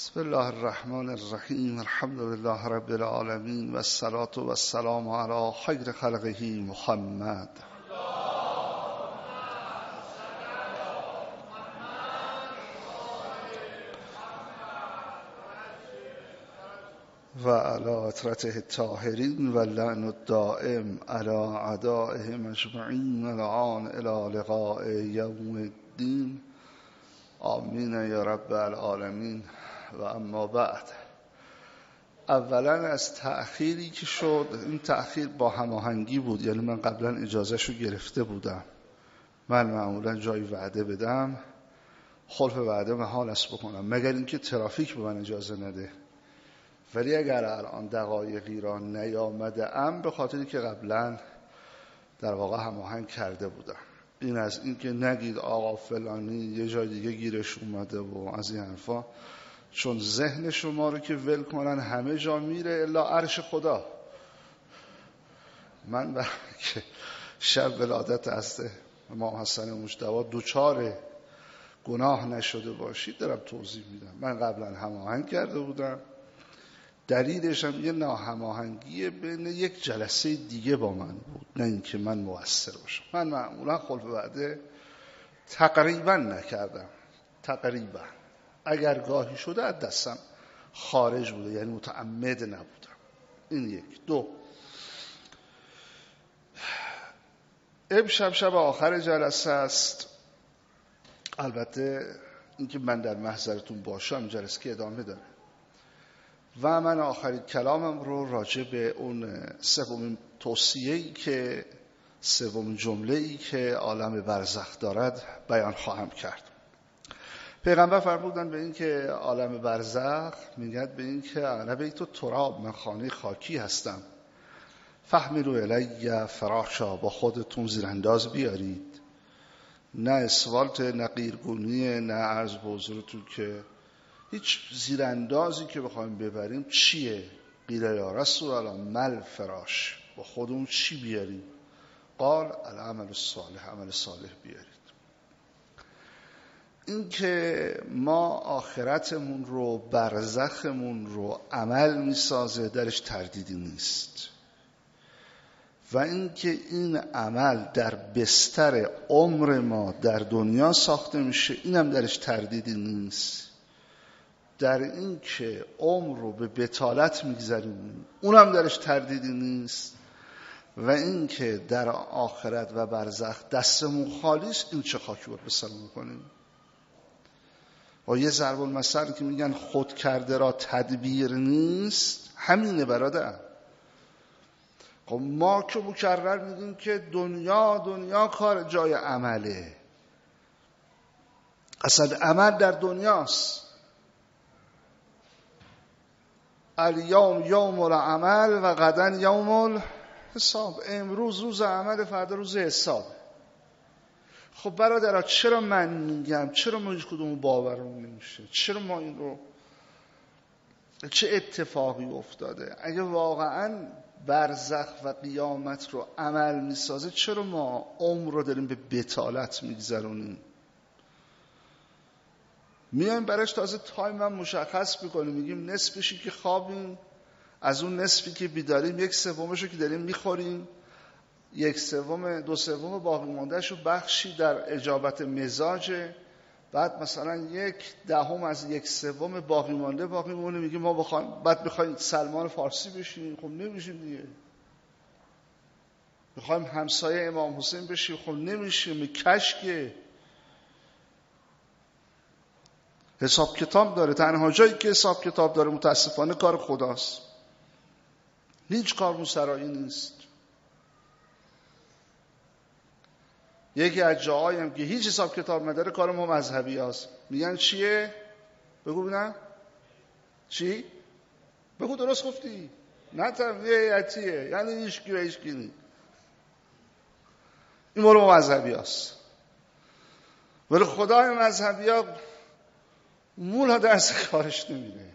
بسم الله الرحمن الرحیم. الحمد لله رب العالمین و الصلاة و السلام علی خیر خلقه محمد. و علی اطرته الطاهرین و لعن الدائم علی اعدائهم اجمعین الان الی لقاء یوم الدین. آمین یا رب العالمین. و اما بعد، اولا از تأخیری که شد، این تأخیر با هماهنگی بود، یعنی من قبلا اجازهشو گرفته بودم. من معمولا جایی وعده بدم خلف وعده محال است بکنم مگر اینکه ترافیک به من اجازه نده، ولی اگر الان دقایقی را نیامده ام به خاطری که قبلا در واقع هماهنگ کرده بودم. این از این که نگید آقا فلانی یه جای دیگه گیرش اومده و از این حرفا، چون ذهن شما رو که ول کنن همه جا میره الا عرش خدا. من برای که شب ولادت هست امام حسن مجتبی دوچار گناه نشده باشید دارم توضیح میدم. من قبلا هماهنگ کرده بودم، دلیلش هم یه ناهماهنگی بین یک جلسه دیگه با من بود، نه اینکه من مؤثر باشم. من معمولا خلف وعده تقریبا نکردم، تقریبا اگر گاهی شده از دستم خارج بوده، یعنی متعمد نبودم. این یک. دو، امشب شب آخر جلسه است. البته اینکه من در محضرتون باشم جلسه که ادامه داره و من آخرین کلامم رو راجع به اون سومین توصیه‌ای که سومین جمله‌ای که عالم برزخ دارد بیان خواهم کرد. پیغمبر فرمودن به این که عالم برزخ میگد به این که انا بیت تراب، من خانه خاکی هستم، فحملوا الی فراشا، با خودتون زیرانداز بیارید. نه اسفالت، نه قیرگونی، نه عرض به حضورتون که هیچ زیراندازی که بخوایم ببریم چیه؟ قیل یا رسول الله مل فراش، با خودمون چی بیاریم؟ قال العمل الصالح، عمل صالح بیارید. این که ما آخرتمون رو، برزخمون رو عمل میسازه درش تردیدی نیست، و این که این عمل در بستر عمر ما در دنیا ساخته میشه اینم درش تردیدی نیست. در این که عمر رو به بطالت میگذاریم اونم درش تردیدی نیست، و این که در آخرت و برزخ دستمون خالی است، این چه خاکی باید به سلام کنیم. و یه ضرب المثل که میگن خود کرده را تدبیر نیست، همینه برادر. خب ما که مکرر میگیم که دنیا کار جای عمله، اصلا عمل در دنیاست. الیوم یوم العمل و غدا یوم الحساب، امروز روز عمل، فردا روز حساب. خب برادرها چرا من میگم، چرا ما هیچ کدوم باورمون نمیشه؟ چرا ما این رو، چه اتفاقی افتاده؟ اگه واقعا برزخ و قیامت رو عمل میسازه چرا ما عمر رو داریم به بطالت میگذرونیم؟ میایم براش تازه تایم هم مشخص میکنیم، میگیم نصفشی که خوابیم، از اون نصفی که بیداریم یک سومشو که داریم میخوریم، یک سوم، دو سوم باقی موندهشو بخشی در اجابت مزاجه، بعد مثلا یک دهم از یک سوم باقی مونده میگیم ما بخوایم، بعد بخوایم سلمان فارسی بشیم، خب نمیشیم دیگه. بخوایم همسایه امام حسین بشیم، خب نمیشیم، کشکه. حساب کتاب داره، تنها جایی که حساب کتاب داره متاسفانه کار خداست، هیچ کار سرایی نیست. یکی از جاهایی هم که هیچ حساب کتاب نداره کار ما مذهبی هست. میگن چیه؟ بگو ببینم چی؟ بگو درست گفتی. نه تبعیتیه، یعنی هیچکی و هیچکی نیست. این مال ما مذهبی هست. ولی خدای مذهبی ها مولا درس کارش نمیره،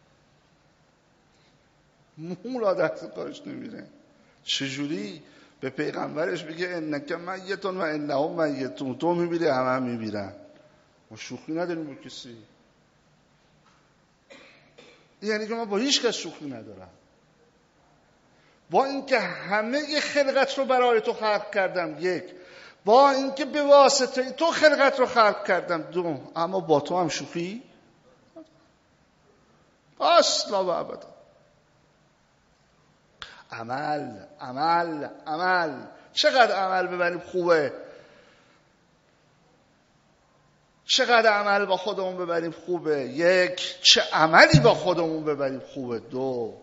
مولا درس کارش نمیره. چجوری به پیغمبرش بگه انک میتون و انهم میتون، تو میمیری همه میمیرن. ما شوخی نداریم با کسی. یعنی که من با هیچ کس شوخی ندارم. با اینکه همه خلقت رو برای تو خلق کردم، یک. با اینکه به واسطه تو خلقت رو خلق کردم، دو. اما با تو هم شوخی اصلا و ابدا. عمل عمل عمل. چقدر عمل ببریم خوبه، چقدر عمل با خودمون ببریم خوبه. یک، چه عملی با خودمون ببریم خوبه. دو،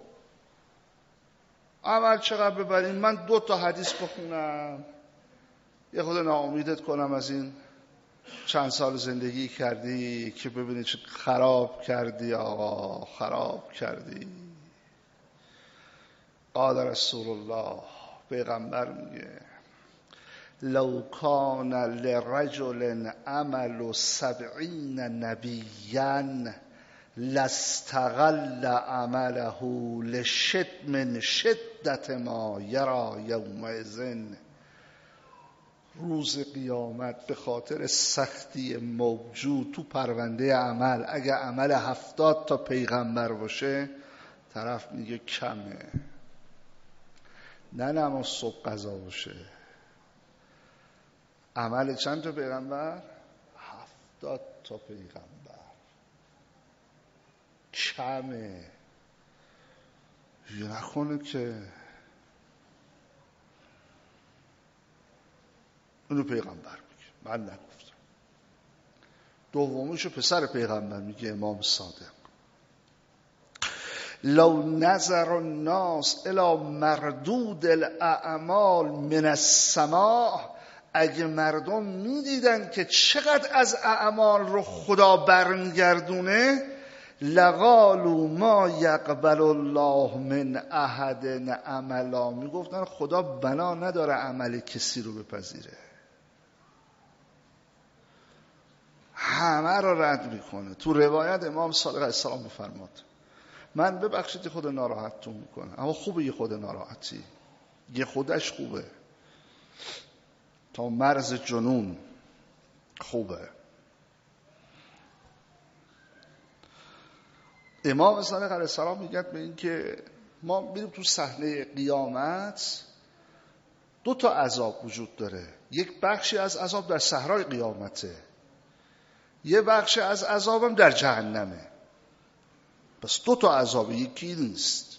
عمل چقدر ببریم. من 2 تا حدیث بخونم یه خود ناامیدت کنم از این چند سال زندگی کردی که ببینی چه خراب کردی. آقا خراب کردی. قال رسول الله، پیغمبر میگه لو کان لرجل عمل 70 نبیا لاستغل عمله من شدت ما یرا یومئذ. روز قیامت به خاطر سختی موجود تو پرونده عمل، اگه عمل 70 تا پیغمبر باشه، طرف میگه کمه. نه نماز صبح قضا باشه، عمل چند تا پیغمبر؟ 70 تا پیغمبر. کمه. نکنه که اونو پیغمبر میگه، من نگفتم. دومیشو پسر پیغمبر میگه، امام صادق. لو نظر الناس الى مردود الاعمال من السماء، اگه مردم میدیدن که چقدر از اعمال رو خدا برمیگردونه، لقالوا ما یقبل الله من احد عملا، میگفتن خدا بنا نداره عمل کسی رو بپذیره، همه رو رد میکنه. تو روایت امام صادق علیه السلام میفرماد، من ببخشید خود ناراحتتون میکنه، اما خوبه یه خود ناراحتی، یه خودش خوبه تا مرز جنون خوبه. امام صادق علیه السلام میگه به این که ما میریم تو صحنه قیامت، 2 تا عذاب وجود داره. یک بخشی از عذاب در صحرای قیامته، یه بخش از عذابم در جهنمه. پس 2 تا عذاب، یکی نیست.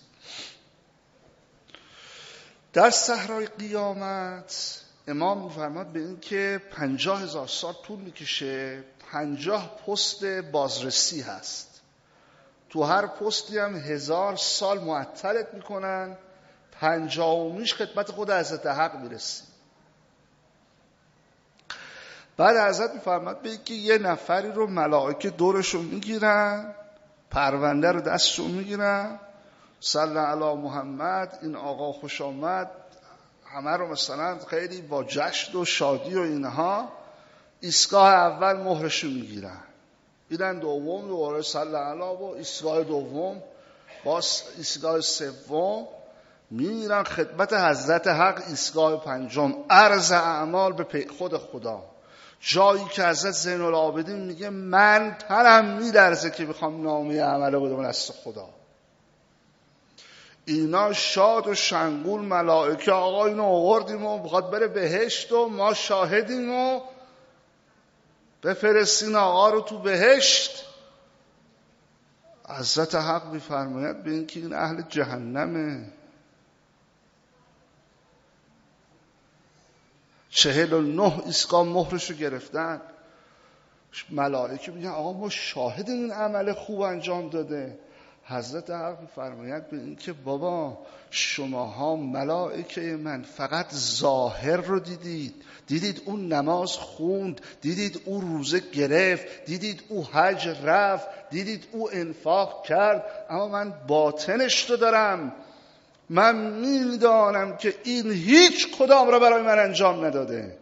در صحرای قیامت امام میفرماد به این که 50,000 سال طول میکشه. 50 پست بازرسی هست، تو هر پستی هم 1000 سال معطلت میکنن، 50میش خدمت خود حضرت حق میرسی. بعد حضرت میفرماد به این که یه نفری رو ملائکه دورشون میگیرن، پرونده رو دستشون میگیرن، صلی علی محمد، این آقا خوش آمد، همه رو مثلا خیلی با جشن و شادی و اینها، ایستگاه اول مهرشو میگیرن، ایدن دوم دوباره صلی علی، و ایستگاه دوم باز ایستگاه سوم میرن خدمت حضرت حق، ایستگاه پنجم عرض اعمال به خود خدا، جایی که حضرت زین العابدین میگه من تنم میلرزه که بخوام نامه عمله بدم از خدا. اینا شاد و شنگول، ملائکه آقا اینو آوردیم و بخواد بره بهشت و ما شاهدیم و بفرستین آقا رو تو بهشت. حضرت حق میفرماید به این که این اهل جهنمه. 49 ایستگاه مهرشو گرفتن. ملائکه میگن آقا ما شاهد این عمل خوب انجام داده. حضرت حق میفرماید به این که بابا شماها ملائکه من فقط ظاهر رو دیدید اون نماز خوند، دیدید او روزه گرفت، دیدید او حج رفت، دیدید او انفاق کرد، اما من باطنش رو دارم. من میدانم که این هیچ کدام را برای من انجام نداده.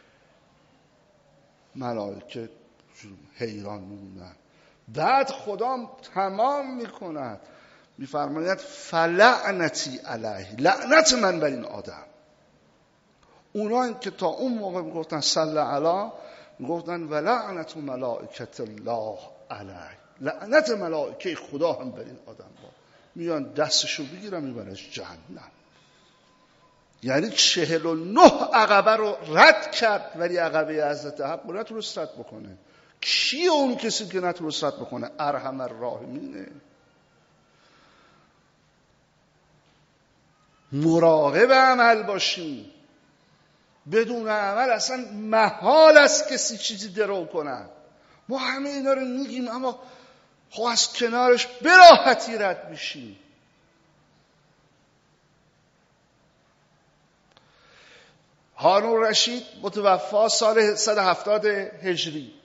ملائکه حیران میمونن. بعد خدا تمام میکند، میفرماید فلعنتی علیه، لعنت من بر این آدم. اونایی که تا اون موقع میگفتن صلی علی، میگفتن ولعنت ملائکت الله علیه، لعنت ملائکه خدا هم بر این آدم با میان دستشو بگیرم میبرنش جهنم. یعنی 49 عقبه رو رد کرد، ولی عقبه حضرت حق رو نتونست رد بکنه. کیه اون کسی که نتونست رد بکنه؟ ارحم الراحمینه. مراقب عمل باشیم. بدون عمل اصلا محال است کسی چیزی درو کنه. ما همه اینا رو میگیم اما خب از کنارش به راحتی رد میشیم. هارون رشید متوفا سال 170 هجری.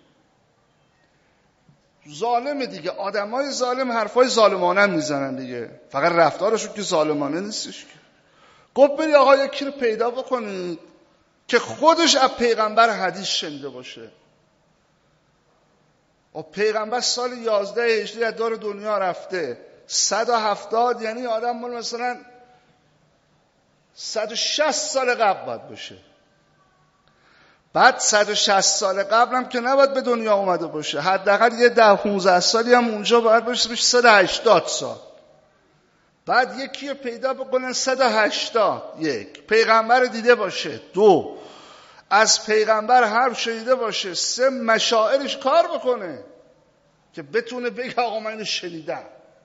ظالمه دیگه، آدمای ظالم حرفای ظالمانه میزنن دیگه، فقط رفتارشون که ظالمانه نیستش. گفت بری آقا یکی رو پیدا بکنید که خودش از پیغمبر حدیث شنیده باشه. و پیغمبر سال 11 هجری از دور دنیا رفته. 170 یعنی آدم مثلا 160 سال قبل باید باشه. بعد 160 سال قبل هم که نباید به دنیا اومده باشه، حداقل یه 10-15 سالی هم اونجا باید باشه 180 سال. بعد یکی رو پیدا بکنن 180 یک پیغمبر دیده باشه، 2 از پیغمبر حرف شنیده باشه، 3 مشاعرش کار بکنه که بتونه بگه آقا من اینو شنیدم،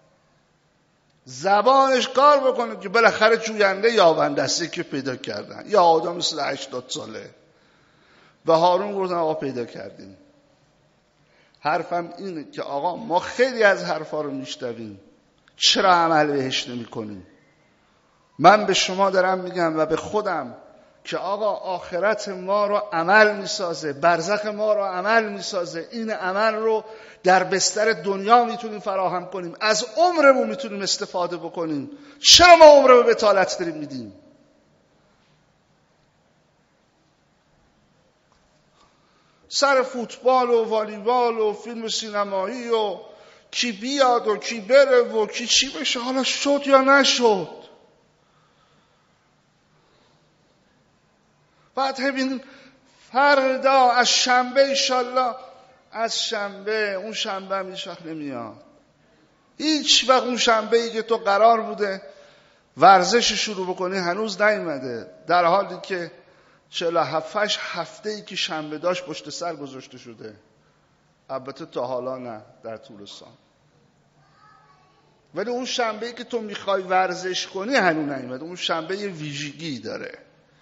زبانش کار بکنه که بالاخره جوینده یابنده است که پیدا کردن. یا آدم مثل 80 ساله به هارون گفتن آقا پیدا کردیم. حرفم اینه که آقا ما خیلی از حرفا رو میشنویم، چرا عمل بهش نمی کنیم؟ من به شما دارم میگم و به خودم که آقا آخرت ما رو عمل میسازه، برزخ ما رو عمل میسازه. این عمل رو در بستر دنیا میتونیم فراهم کنیم، از عمرمون میتونیم استفاده بکنیم. چرا ما عمر رو به بطالت داریم میدیم؟ سر فوتبال و والیبال و فیلم سینمایی و کی بیاد و کی بره و کی چی بشه، حالا شد یا نشد. بعد ببینیم فردا از شنبه انشالله، از شنبه اون شنبه هم هیچ وقت نمیاد. هیچ وقت اون شنبه ای که تو قرار بوده ورزش شروع بکنی هنوز نیومده، در حالی که 47 هفته ای که شنبه داشت پشت سر گذاشته شده. البته تا حالا نه در طول سال، ولی اون شنبه ای که تو میخوای ورزش کنی هنوز نیومده. اون شنبه یه ویژگی داره.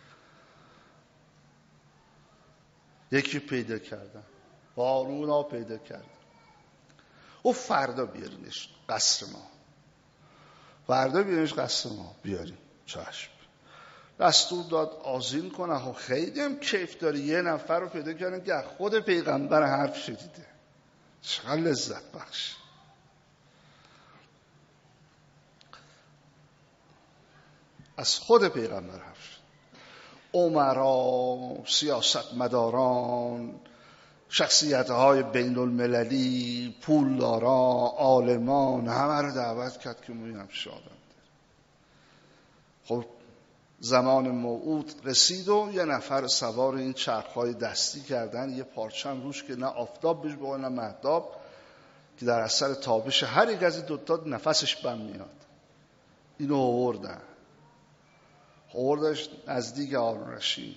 یکی پیدا کردن، هارون ها پیدا کردن. او فردا بیارینش قصر ما، فردا بیارینش قصر ما، بیاریم. چشم. دستور داد آذین کنه. خب خیلی هم کیف داره. یه نفر رو پیدا کردن که خود پیغمبر حرف شدیده. چقدر لذت بخش. از خود پیغمبر حرف شد. عمرا، سیاست مداران، شخصیت‌های بین المللی، پولداران، عالمان، همه رو دعوت کرد که ما هم شادند. خب زمان موعود رسید و یه نفر سوار این چرخ‌های دستی کردن، یه پارچم روش که نه آفتاب بهش بگه نه مهتاب، که در اثر تابش هر یک از این دوتا نفسش بم میاد. اینو آوردش نزدیک هارون رشید.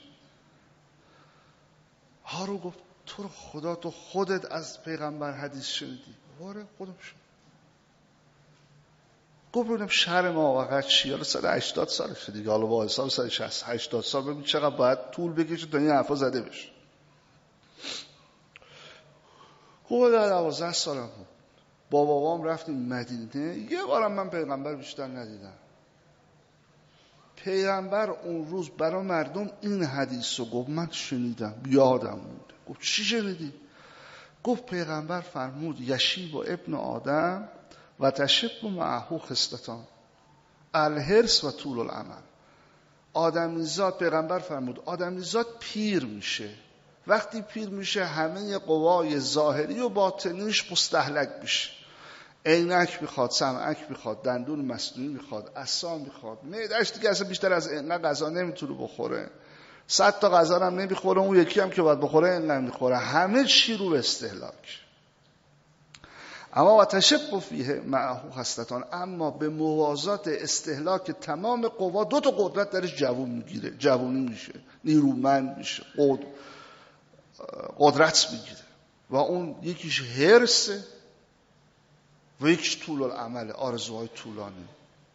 هارون گفت تو رو خدا تو خودت از پیغمبر حدیث شنیدی؟ آره خودم شد. گفت ببینم شهر ما واقعا چی؟ حالا 180 سالشه دیگه، حالا با حساب 180 سال ببین چقدر باید طول بکشه تا این حرفا زده بشه. خوبه در 12 سالم بود. با بابام رفتیم مدینه. یه بارم من پیغمبر بیشتر ندیدم. پیغمبر اون روز برای مردم این حدیث رو گفت. من شنیدم، یادم مونده. گفت چی شنیدی؟ گفت پیغمبر فرمود یشیب و ابن آدم و تشب معه خصلتان الحرص و طول العمل. آدمیزاد، پیغمبر فرمود آدمیزاد پیر میشه. وقتی پیر میشه همه قوای ظاهری و باطنیش مستهلک میشه. عینک میخواد، سمعک میخواد، دندون مصنوعی میخواد، عصا میخواد، معده‌اش دیگه اصلا بیشتر از اینقدر غذا نمیتونه بخوره. 100 تا غذا هم نمیخوره، اون یکی هم که باید بخوره اینقدر نمیخوره. همه چی رو به استهلاک. اما و تشب فیه معه خصلتان، اما به موازات استهلاک تمام قوا 2 تا قدرت درش جوون میگیره، جوونی میشه، نیرومند میشه، قدرت میگیره. و اون یکیش حرصه و یکیش طول الامل، آرزوهای طولانی.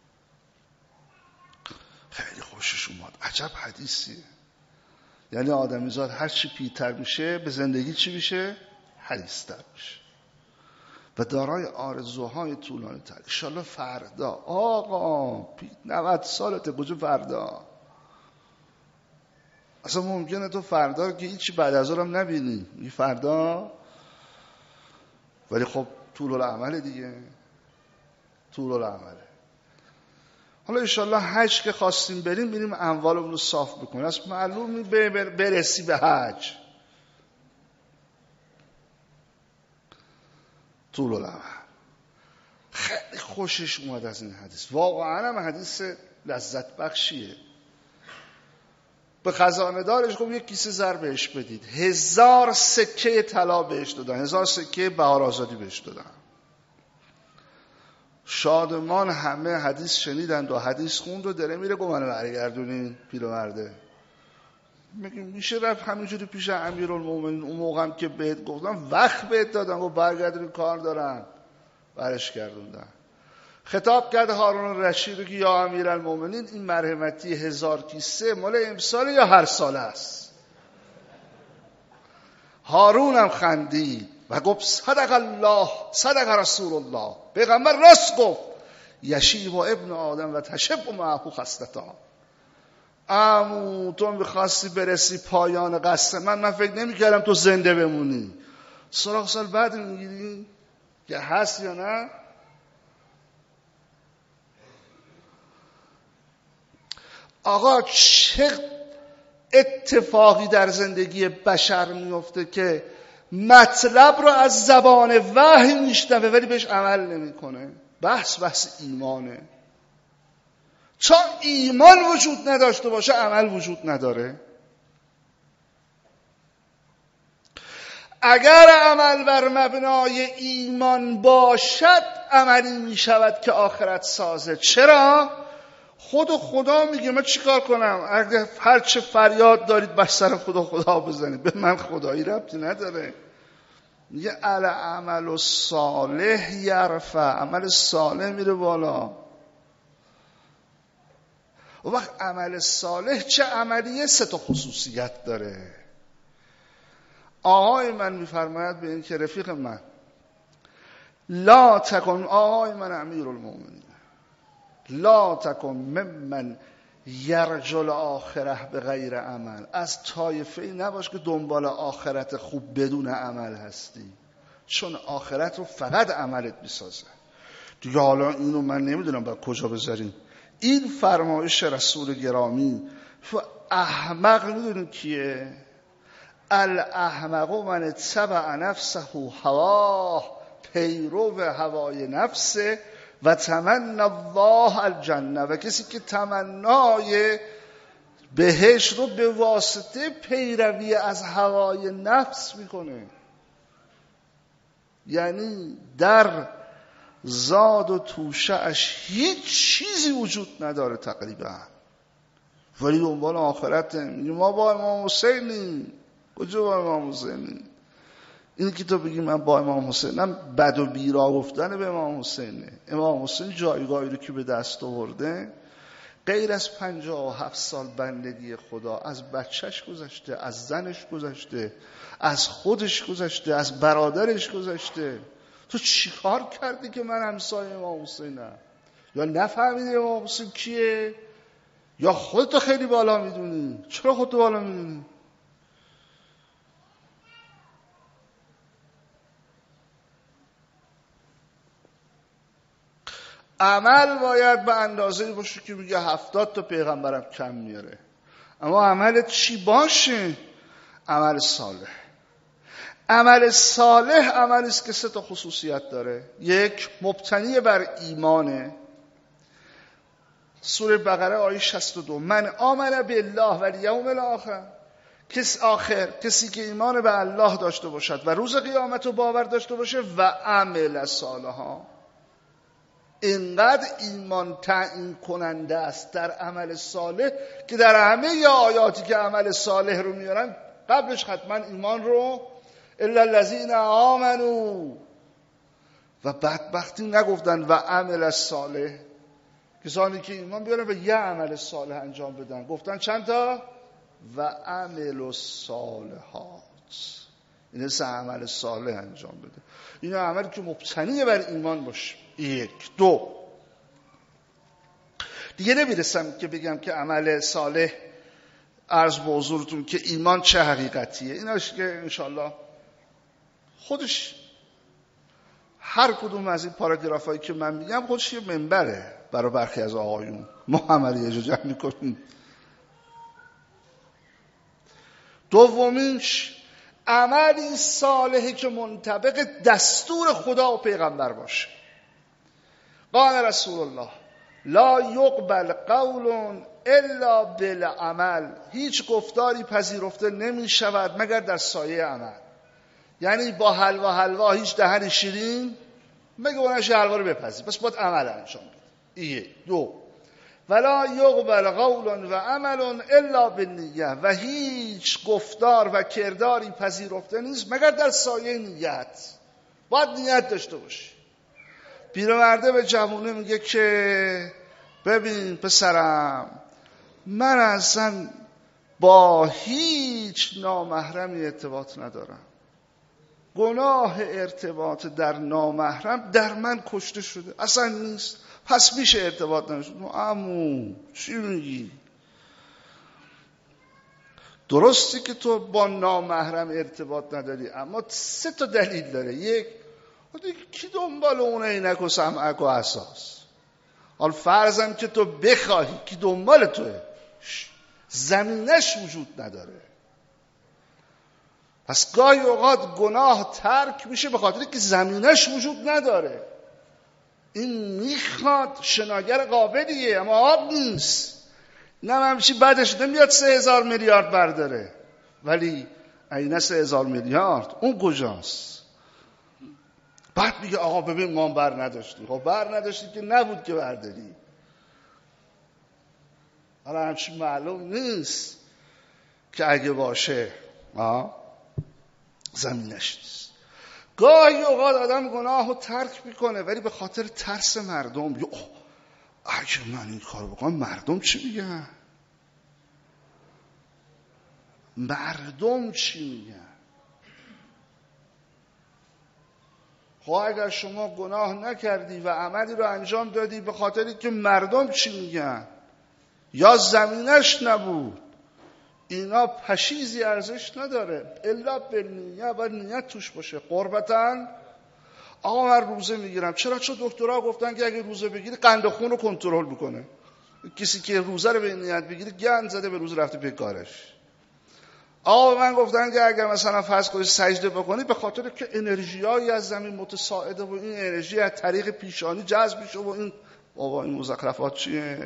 خیلی خوشش اومد. عجب حدیثیه. یعنی آدمیزاد هر چی پیرتر میشه به زندگی چی میشه؟ حریص‌تر میشه و دارای آرزوهای طولانی تر. انشالله فردا آقا 90 سالته، کجا فردا؟ اصلا ممکنه تو فردا که هیچی بعد از اونم نبینی، این فردا. ولی خب طول العمل دیگه، طول العمله. حالا انشالله حج که خواستیم بریم، میریم اموالمون رو صاف بکنیم. از معلوم برسی به حج طول العمل. خیلی خوشش اومد از این حدیث. واقعا هم حدیث لذت بخشیه. به خزانه دارش گفت 1 کیسه زر بهش بدید، 1000 سکه طلا بهش دادن، 1000 سکه بهار آزادی بهش دادن. شادمان همه حدیث شنیدند و حدیث خوند و داره میره. گفت منو برگردونین پیرمرده. میگم میشه رفت همینجوری پیش امیرالمومنین؟ اون موقع هم که بهت گفتم وقت بهت دادم و برگردونین کار دارن. برش گردوندن. خطاب کرد هارون رشید که یا امیرالمومنین، این مرحمتی 1000 کیسه مال امسال یا هر سال است؟ هارون هم خندید و گفت صدق الله صدق رسول الله، پیغمبر راست گفت، یشیب و ابن آدم و تشب معه خصلتان. عمو تو میخواستی برسی پایان قصه من فکر نمی کردم تو زنده بمونی. سراغ سال بعد میگیری که هست یا نه؟ آقا چه اتفاقی در زندگی بشر میفته که مطلب رو از زبان وحی میشنوه ولی بهش عمل نمیکنه. بحث ایمانه. چون ایمان وجود نداشته باشه عمل وجود نداره. اگر عمل بر مبنای ایمان باشد عملی میشود که آخرت سازه. چرا؟ خدا میگه من چیکار کنم؟ اگه هر چه فریاد دارید بر سر خدا بزنید، به من خدایی ربطی نداره. میگه العمل الصالح یرفع، عمل صالح میره بالا. و وقت عمل صالح چه عملیه؟ 3 تا خصوصیت داره. آقای من میفرماید به این که رفیق من لا تکن، آقای من امیرالمومنین، لا تکن ممن یرجل آخره به غیر عمل، از طایفه ای نباش که دنبال آخرت خوب بدون عمل هستی، چون آخرت رو فقط عملت میسازه. دیگه حالا اینو من نمیدونم باید کجا بذاریم. این فرمایش رسول گرامی. احمق میدونیم کیه؟ الاحمق من اتبع نفسه هواه، پیرو هوای نفسه و تمنی الله الجنه، و کسی که تمنای بهشت رو به واسطه پیروی از هوای نفس میکنه. یعنی در زاد و توشه اش هیچ چیزی وجود نداره تقریبا، ولی دنبال آخرت. ما با امام حسینیم. کجا با امام حسینیم؟ این که تو بگی من با امام حسینم، بد و بیرا گفتن به امام حسینه. امام حسین جایگاهی رو که به دست آورده غیر از 57 سال بندگی خدا، از بچهش گذشته، از زنش گذشته، از خودش گذشته، از برادرش گذشته. تو چی کار کردی که من همسایه امام حسینم؟ یا نفهمیدی امام حسین کیه؟ یا خودتو خیلی بالا میدونی؟ چرا خودتو بالا میدونی؟ عمل باید به اندازه‌ای باشه که میگه 70 تا پیغمبرم کم میاره. اما عملت چی باشه؟ عمل صالح. عمل صالح عملی است که 3 تا خصوصیت داره. 1، مبتنی بر ایمانه. سوره بقره آیه 62، من آمن بالله و الیوم الاخر کسی که ایمان به الله داشته باشد و روز قیامت رو باور داشته باشه و عمل صالحا. اینقدر ایمان تعیین کننده است در عمل صالح که در همه آیاتی که عمل صالح رو میارن قبلش حتما ایمان رو الا الذین آمنوا و بدبختی نگفتن و عمل صالح، کسانی که ایمان بیارن و یه عمل صالح انجام بدن، گفتن چند تا؟ و عمل الصالحات. این سه عمل صالح انجام بده. این عملی که مبتنی بر ایمان باشه. 1 2 دیگه نمیرسم که بگم که عمل صالح عرض به حضورتون که ایمان چه حقیقتیه. ایناش که انشالله خودش هر کدوم از این پاراگرافایی که من میگم خودش یه منبره برای برخی از آقایون. ما عملی جمع میکنیم. دومیش عملی صالحی که منطبق دستور خدا و پیغمبر باشه. قال رسول الله لا یقبل قول الا بالعمل. هیچ گفتاری پذیرفته نمی شود مگر در سایه عمل. یعنی با حلوا هیچ دهن شیرین مگه اونش حلوا رو بپذیر، بس باید عمل انجام بده. 2 ولا یقبل قول و عمل الا بالنیه. و هیچ گفتار و کرداری پذیرفته نیست مگر در سایه نیت. باید نیت داشته باشی. پیرمرده به جوونه میگه که ببین پسرم، من اصلا با هیچ نامحرمی ارتباط ندارم. گناه ارتباط در نامحرم در من کشته شده، اصلا نیست، پس میشه ارتباط نشد. عمو چی میگی؟ درستی که تو با نامحرم ارتباط نداری، اما 3 تا دلیل داره. 1 کی دنبال اون عینک و سمعک و اساس؟ حال فرضم که تو بخواهی، کی دنبال توه؟ زمینش وجود نداره. پس گاهی اوقات گناه ترک میشه به خاطر که زمینش وجود نداره. این میخواد شناگر قابلیه اما آب نیست. اینم همچی بعدش نمیاد 3000 میلیارد برداره، ولی اینه 3000 میلیارد اون کجاست؟ بعد میگه آقا ببین ما بر نداشتی. خب بر نداشتی که نبود که برداری. حالا همچی معلوم نیست که اگه باشه زمینش نیست. گاهی اوقات آدم گناه رو ترک میکنه ولی به خاطر ترس مردم. اگه من این کار بکنم مردم چی میگن؟ مردم چی میگن؟ خب اگر شما گناه نکردی و عملی رو انجام دادی به خاطری که مردم چی میگن یا زمینش نبود، اینا پشیزی ارزش نداره. الا بالنیه، باید نیت توش باشه. قربتن آقا من روزه میگیرم. چرا؟ چون دکترها گفتن که اگه روزه بگیری قند خون رو کنترل میکنه. کسی که روزه رو به نیت بگیره گند زده به روز رفته پی کارش. آقا من گفتن که اگر مثلا فرض کنی سجده بکنی به خاطر که انرژیایی از زمین متصاعده و این انرژی از طریق پیشانی جذب میشه و این بابا این مزخرفات چیه؟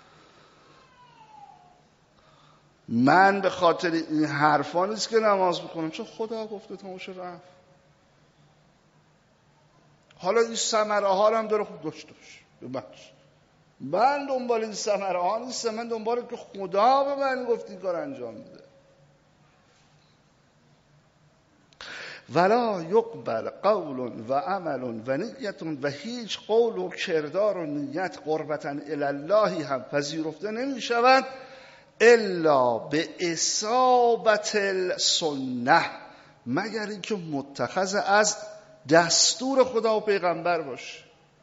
من به خاطر این حرفا نیست که نماز میکنم، چون خدا گفته تموشه رفت. حالا این ثمره ها هم داره خود داشته باشه. من دنبال این ثمره ها نیستم، من دنبال که خدا به من گفت این کار انجام میده. ولا یقبل قول و عمل و نیت. و هیچ قول و کردار و نیت قربتا الی الله هم پذیرفته نمی شود الا به اصابت السنه، مگر اینکه متخذ از دستور خدا و پیغمبر باشه.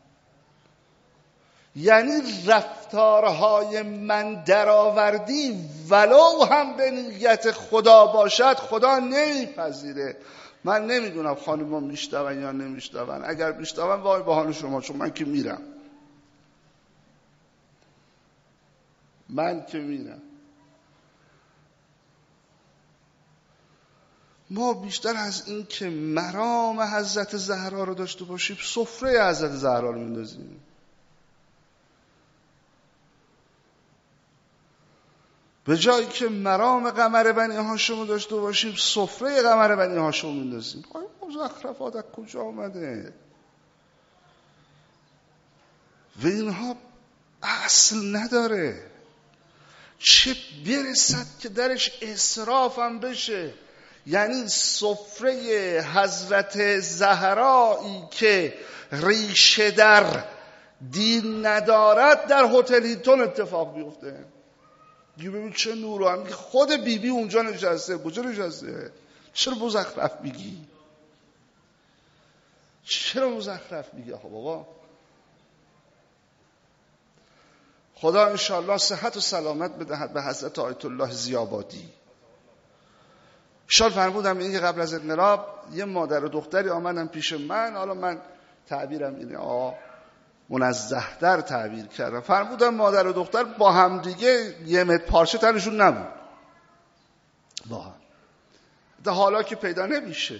یعنی رفتارهای من درآوردی ولو هم به نیت خدا باشد خدا نمیپذیره. من نمیدونم خانوما میشنون یا نمیشنون. اگر میشنون وای به حال شما، چون من که میرم. ما بیشتر از این که مرام حضرت زهرا رو داشته باشیم سفره حضرت زهرا رو میندازیم. به جایی که مرام قمر بنی هاشم داشته باشیم سفره قمر بنی هاشم میندازیم. مزخرفات از کجا آمده؟ و اینها اصل نداره. چه برسد که درش اسراف هم بشه. یعنی سفره حضرت زهرایی که ریشه در دین ندارد در هتل هیلتون اتفاق بیفته. دیگه ببین چه نور هم خود بیبی اونجا نشسته. کجا نشسته؟ چرا مزخرف میگی؟ چرا مزخرف میگی؟ آخه بابا خدا انشاءالله صحت و سلامت بدهد به حضرت آیت الله ضیاءآبادی. شال فرمودم اینکه قبل از انقلاب یه مادر و دختری آمدن پیش من. حالا من تعبیرم اینه، منزه در تعبیر کردم. فرمودم مادر و دختر با هم دیگه یه متر پارچه تنشون نبود با هم. ده حالا که پیدا نمیشه.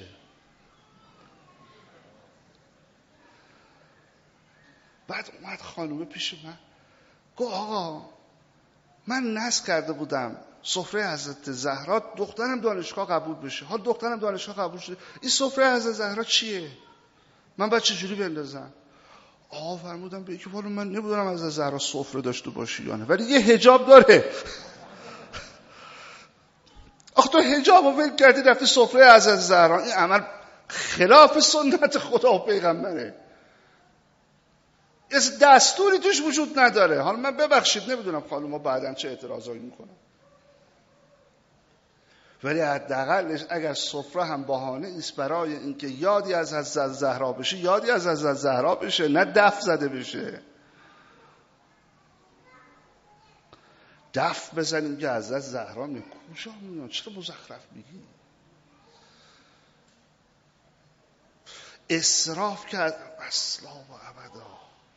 بعد اومد خانومه پیش من گفت آقا من نذر کرده بودم سفره حضرت زهرا دخترم دانشگاه قبول بشه. حال دخترم دانشگاه قبول شده، این سفره حضرت زهرا چیه؟ من باید چجوری بندازم؟ آقا فرمودم به یکی والا من نمیدونم حضرت زهرا سفره داشته باشی یا نه، ولی یه حجاب داره. آخه تو حجاب رو ول کردی رفتی سفره حضرت زهرا. این عمل خلاف سنت خدا و پیغمبره. از دستوری توش وجود نداره. حالا من ببخشید نمیدونم خانوما بعداً چه اعتراضایی میکنن، ولی حداقل اگر سفره هم بهانه است برای اینکه یادی از حضرت زهرا بشه، یادی از حضرت زهرا بشه، نه دف زده بشه. دف بزنیم که حضرت زهرا کجا میاد؟ چرا مزخرف میگی؟ اسراف کرد اصلا و ابدا.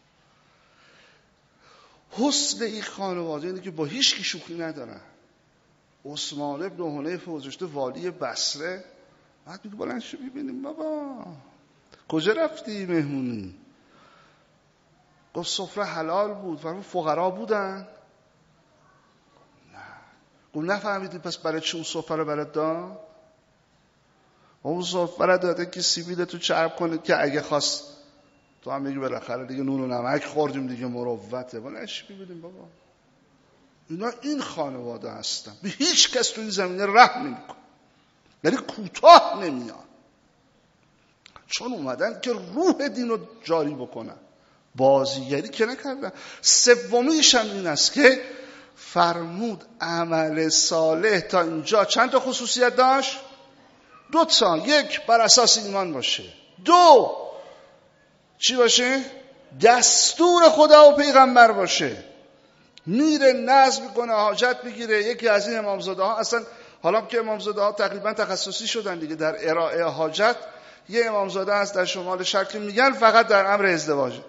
حسن این خانواده اینه که با هیچ کی شوخی ندارن. عثمان ابن حنیف وزشته والی بصره بعد میگه بلند شو ببینیم بابا کجا رفتی مهمونی؟ گفت سفره حلال بود. فرمود فقرا بودن؟ نه. گفت نفهمیدی پس برای چی اون سفره رو برات داد؟ اون سفره داده که سیبیلتو چرب کنه که اگه خواست تو هم میگی بالاخره دیگه نون و نمک خوردیم دیگه مروته. بلند شو ببینیم بابا. اینا این خانواده هستن. به هیچ کس تو این زمینه رحم نمی‌کنه. یعنی کوتاه نمیان. چون اومدن که روح دین رو جاری بکنن. بازیگری که نکردن. سومیش هم این است که فرمود عمل صالح تا اینجا چند تا خصوصیت داشت؟ 2 تا. 1 بر اساس ایمان باشه. 2 چی باشه؟ دستور خدا و پیغمبر باشه. میره نظم میکنه، حاجت میگیره. یکی از این امامزاده ها اصلا حالا که امامزاده ها تقریبا تخصصی شدن دیگه در ارائه حاجت، یه امامزاده هست در شمال شرق میگن فقط در امر ازدواج.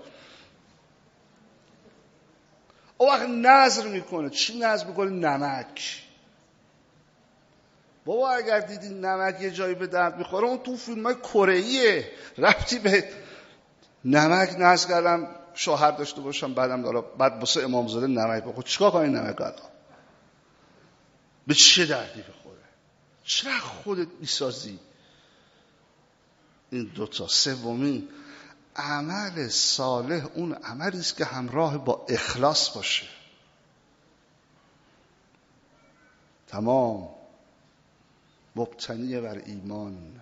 او وقت نظر میکنه. چی نظر میکنه؟ نمک. بابا اگر دیدی نمک یه جایی به درد میخوره اون تو فیلم‌های کره‌ایه، ربطی به نمک نظر کردم شوهر داشته باشم بعد واسه امامزاده نمک بخور. چیکار کنی نمک الان؟ به چه دردی بخوره؟ چرا خودت میسازی؟ این 2 تا. سومی عمل صالح اون عملی است که همراه با اخلاص باشه. تمام مبتنی بر ایمان،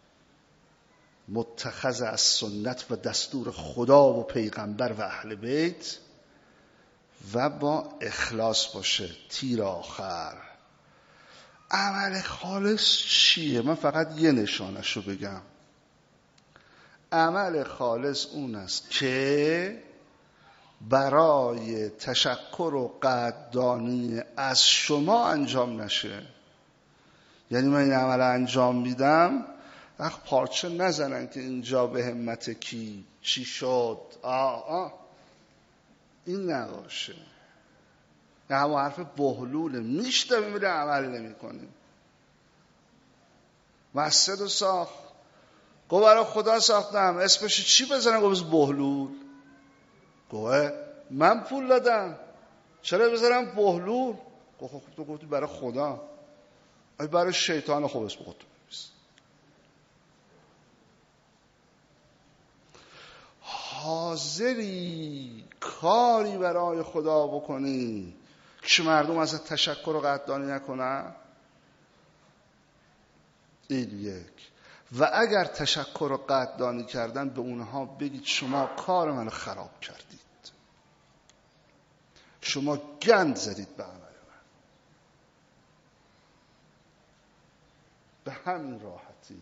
متخذ از سنت و دستور خدا و پیغمبر و اهل بیت و با اخلاص باشه. تیر آخر عمل خالص چیه؟ من فقط یه نشانش رو بگم. عمل خالص اون است که برای تشکر و قدردانی از شما انجام نشه. یعنی من این عمل انجام میدم پارچه نزنن که اینجا به همت کی چی شد. این نباشه. نه همون حرف بهلوله. میشته میره عمل نمی کنیم. مسجد رو ساخت گو برای خدا ساختم اسمش چی بزنم؟ گو بهلول. گوه من پول دادم چرا بزنم بهلول؟ گفت تو گفتی برای خدا، ای برای شیطان. خب اسم خودتون بنویس. حاضری کاری برای خدا بکنی که مردم ازت تشکر و قدردانی نکنن؟ این یک. و اگر تشکر و قدردانی کردن به اونها بگید شما کار منو خراب کردید، شما گند زدید به عمل من. به همین راحتی.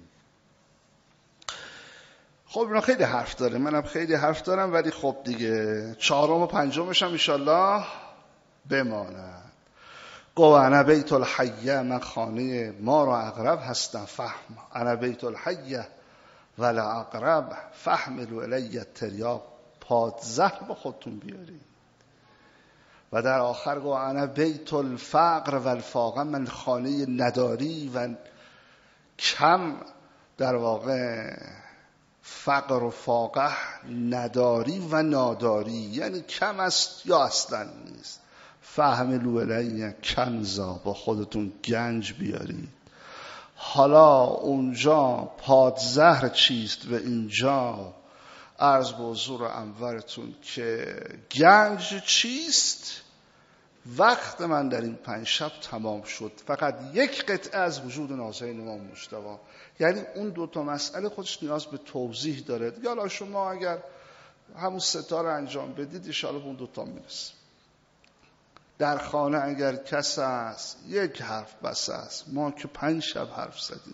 خب اینا خیلی حرف داره، منم خیلی حرف دارم، ولی خب دیگه 4م و 5مش هم انشالله بماند. گو انا بیت الحیه، من خانه مار و عقرب هستم. فهم انا بیت الحیه ولا عقرب فحملوا الی التریاق، پادزهر با خودتون بیارید. و در آخر گو انا بیت الفقر و الفاقه، من خانه نداری و کم، در واقع فقر و فاقه نداری و ناداری، یعنی کم است یا اصلا نیست. فحملوا الی کنزا، با خودتون گنج بیارید. حالا اونجا پادزهر چیست و اینجا عرض به حضور انورتون که گنج چیست. وقت من در این 5 شب تمام شد. فقط یک قطعه از وجود نازنین امام مجتبی، یعنی اون 2 مسئله خودش نیاز به توضیح داره. حالا شما اگر همون 3 رو انجام بدید ان شاءالله اون 2 میرسیم. در خانه اگر کس است 1 حرف بس است، ما که 5 شب حرف زدیم.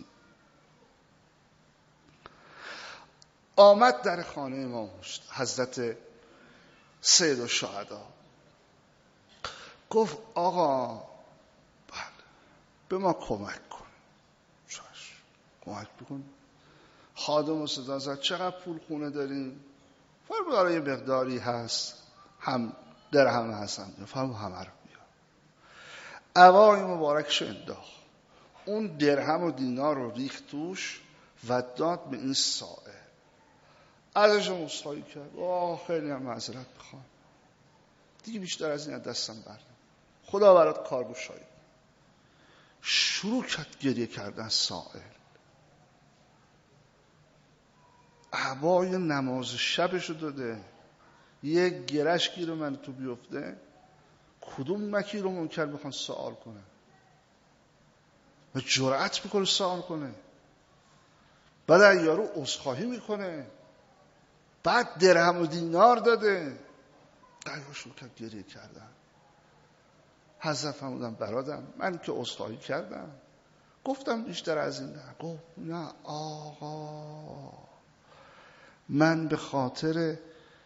آمد در خانه امام حضرت سید الشهدا، گفت آقا بله به ما کمک کن. چشم کمک بکن. خادم و صدا زد چقدر پول خونه دارین؟ فرمود برای یه مقداری هست، هم درهم هستن. فرمود همه رو بیار. عبای مبارکشو انداخت، اون درهم و دینار رو ریخت توش و داد به این سائل. ازش مصطایی کرد. خیلی هم معذرت بخوام، دیگه بیشتر از این دستم بردم، خدا برات کارگشایی. شروع کرد گریه کردن سائل. عبای نماز شبشو داده، یک گرش گیر من تو بیفته، کدوم مکی رو منکر بخوان سوال کنه و جرأت میکنه سوال کنه؟ بعد یارو عذرخواهی میکنه، بعد درهم و دینار داده. قلبش شروع کرد گریه کردن. حضرت فرمودن برادرم من که عذرخواهی کردم، گفتم بیشتر از این نه. گفت نه آقا، من به خاطر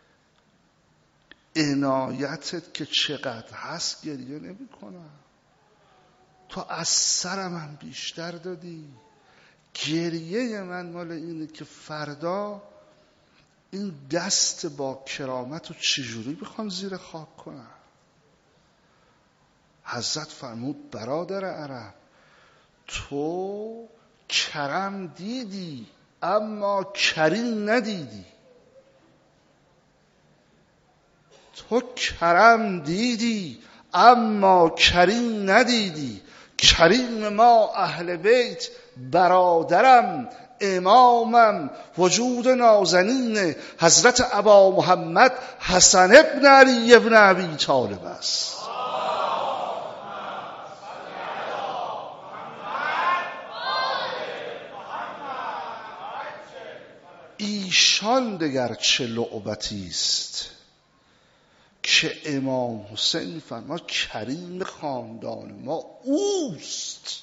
عنایتت که چقدر هست گریه نمی کنم. تو از سرم هم بیشتر دادی. گریه من مال اینه که فردا این دست با کرامت رو چجوری بخوام زیر خاک کنم. حضرت فرمود برادر عرب، تو کرم دیدی اما کریم ندیدی. تو کرم دیدی اما کریم ندیدی. کریم ما اهل بیت، برادرم، امامم، وجود نازنین حضرت ابا محمد حسن ابن علی ابن ابی طالب است. ایشان دگر چه لعبتی است که امام حسین فرمود کریم خاندان ما اوست.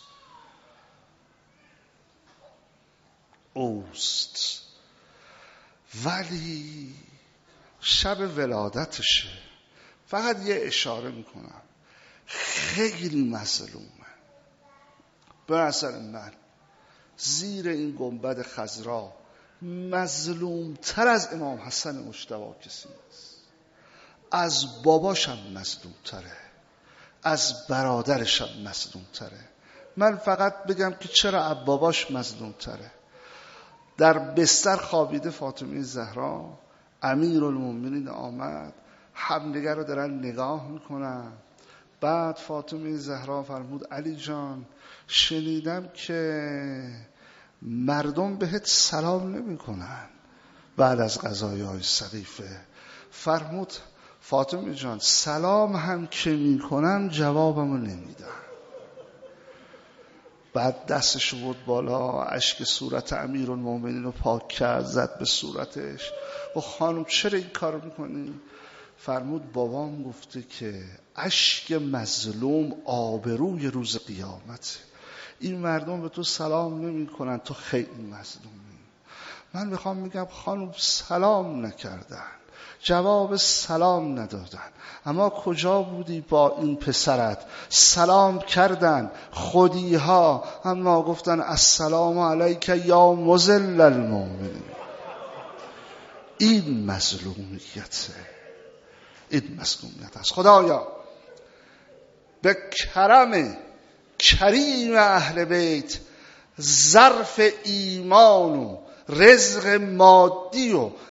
ولی شب ولادتشه. فقط یه اشاره میکنم، خیلی مظلومه. به نظر من زیر این گنبد خضرا مظلومتر از امام حسن مجتبی کسی نیست. از باباشم مظلومتره، از برادرشم مظلومتره. من فقط بگم که چرا از باباش مظلومتره. در بستر خوابیده فاطمه زهرا، امیرالمومنین آمد، همدیگر رو دارن نگاه میکنن. بعد فاطمه زهرا فرمود علی جان شنیدم که مردم بهت سلام نمی کنن بعد از غذایای سقیفه. فرمود فاطمه جان سلام هم که می کنم جوابمو نمیدن. بعد دستش بود بالا، اشک صورت امیرالمومنین رو پاک کرد، زد به صورتش و خانم چرا این کارو میکنی؟ فرمود بابام گفته که اشک مظلوم آبروی روز قیامته. این مردم به تو سلام نمی کنن، تو خیلی مظلومی. من میخوام میگم خانم سلام نکردن، جواب سلام ندادن، اما کجا بودی با این پسرت؟ سلام کردن خودی ها، اما گفتن السلام علیک یا مذل المؤمنین. این مظلومیته، این مظلومیت است. خدایا به کرم کریم اهل بیت ظرف ایمان و رزق مادی و